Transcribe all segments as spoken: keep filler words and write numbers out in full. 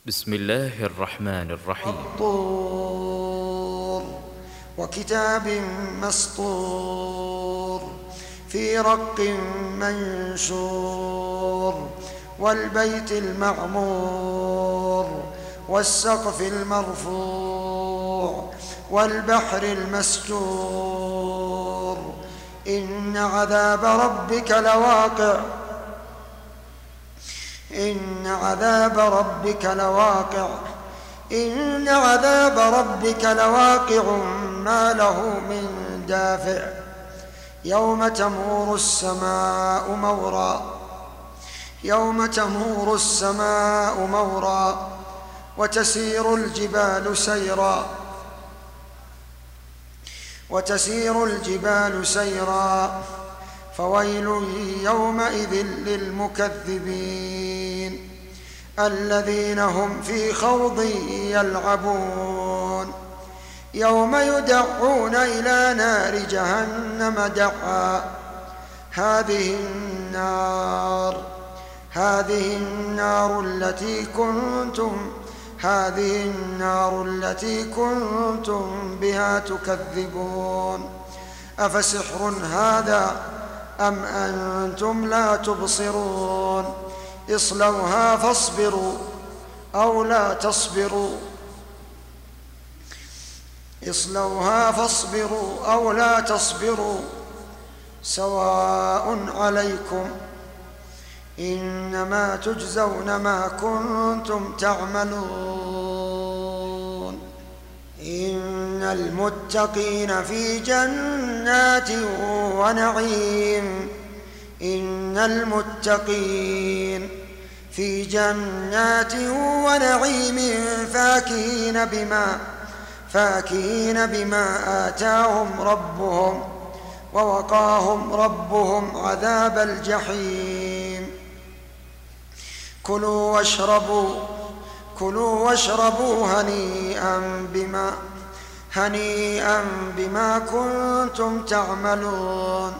بسم الله الرحمن الرحيم. والطور وكتاب مسطور في رق منشور والبيت المعمور والسقف المرفوع والبحر المسجور إن عذاب ربك لواقع إن عذاب ربك لواقع إن عذاب ربك لواقع ما له من دافع يوم تمور السماء مورا يوم تمور السماء مورا وتسير الجبال سيرا وتسير الجبال سيرا فويل يومئذ للمكذبين الذين هم في خوض يلعبون يوم يدعون إلى نار جهنم دعا هذه النار هذه النار التي كنتم هذه النار التي كنتم بها تكذبون أفسحر هذا أم أنتم لا تبصرون اصلوها فاصبروا أو لا تصبروا اصلوها فاصبروا أو لا تصبروا سواء عليكم إنما تجزون ما كنتم تعملون إن المتقين في جنات ونعيم إن المتقين في جنات ونعيم فاكهين بما فاكهين بما آتاهم ربهم ووقاهم ربهم عذاب الجحيم كلوا واشربوا كلوا واشربوا هنيئا بما هنيئا بما كنتم تعملون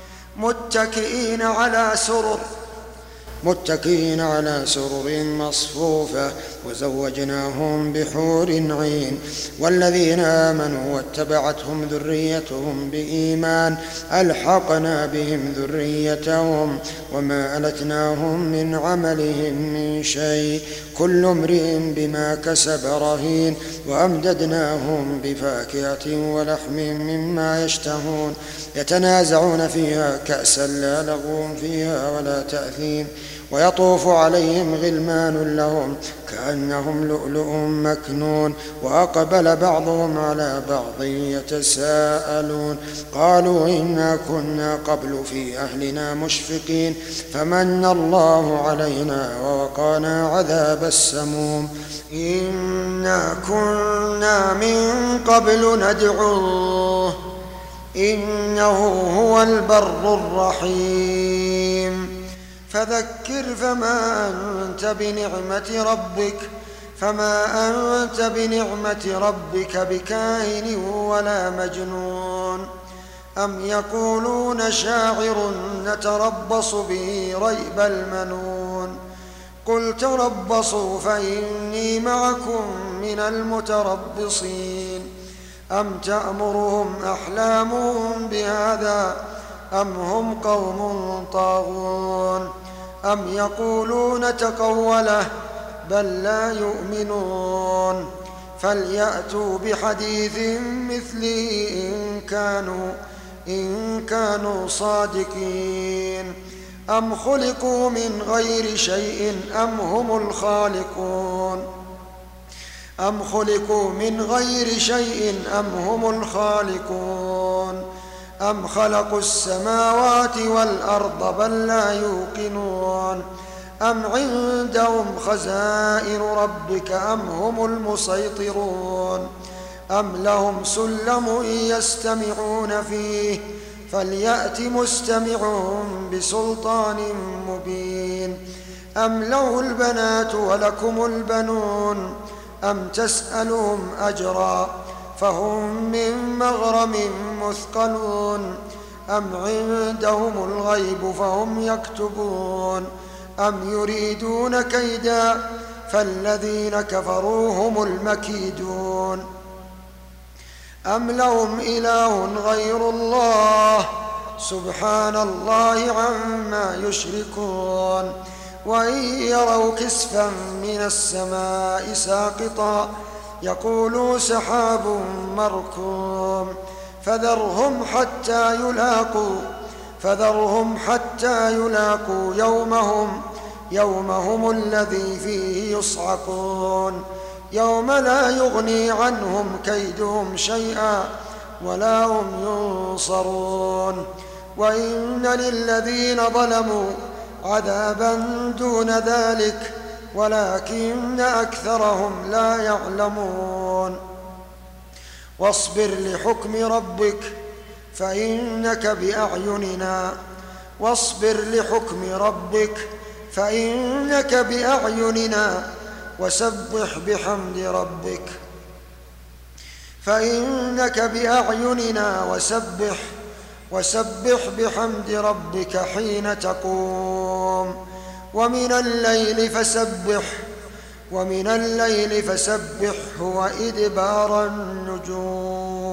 متكئين على سرر متكئين على سرر مصفوفة وزوجناهم بحور عين والذين آمنوا واتبعتهم ذريتهم بإيمان ألحقنا بهم ذريتهم وما ألتناهم من عملهم من شيء كل امرئ بما كسب رهين وأمددناهم بفاكهة ولحم مما يشتهون يتنازعون فيها كأسا لا لغو فيها ولا تأثيم ويطوف عليهم غلمان لهم كأنهم لؤلؤ مكنون وأقبل بعضهم على بعض يتساءلون قالوا إنا كنا قبل في أهلنا مشفقين فمن الله علينا ووقانا عذاب السموم إنا كنا من قبل ندعوه إنه هو البر الرحيم فذكر فما أنت بنعمة ربك فما أنت بنعمة ربك بكاهن ولا مجنون أم يقولون شاعر نتربص به ريب المنون قل تربصوا فإني معكم من المتربصين أم تأمرهم أحلامهم بهذا أم هم قوم طاغون أم يقولون تقوله بل لا يؤمنون فليأتوا بحديث مثله إن كانوا إن كانوا صادقين أم خلقوا من غير شيء أم هم الخالقون أم خلقوا من غير شيء أم هم الخالقون أم خلقوا السماوات والأرض بل لا يوقنون أم عندهم خزائن ربك أم هم المسيطرون أم لهم سلم يستمعون فيه فليأت مستمعهم بسلطان مبين أم له البنات ولكم البنون أم تسألهم أجرا فهم من مغرم مثقلون أم عندهم الغيب فهم يكتبون أم يريدون كيدا فالذين كفروا هم المكيدون. أم لهم إله غير الله سبحان الله عما يشركون. وإن يروا كسفا من السماء ساقطا يقولوا سحاب مركوم فذرهم حتى يلاقوا فذرهم حتى يلاقوا يومهم يومهم الذي فيه يصعقون يوم لا يغني عنهم كيدهم شيئا ولا هم ينصرون. وإن للذين ظلموا عذابا دون ذلك ولكن أكثرهم لا يعلمون. واصبر لحكم ربك فإنك بأعيننا واصبر لحكم ربك فإنك بأعيننا وسبح بحمد ربك فإنك بأعيننا وسبح وسبح بحمد ربك حين تقوم ومن الليل فسبح ومن الليل فسبحه وإدبار النجوم.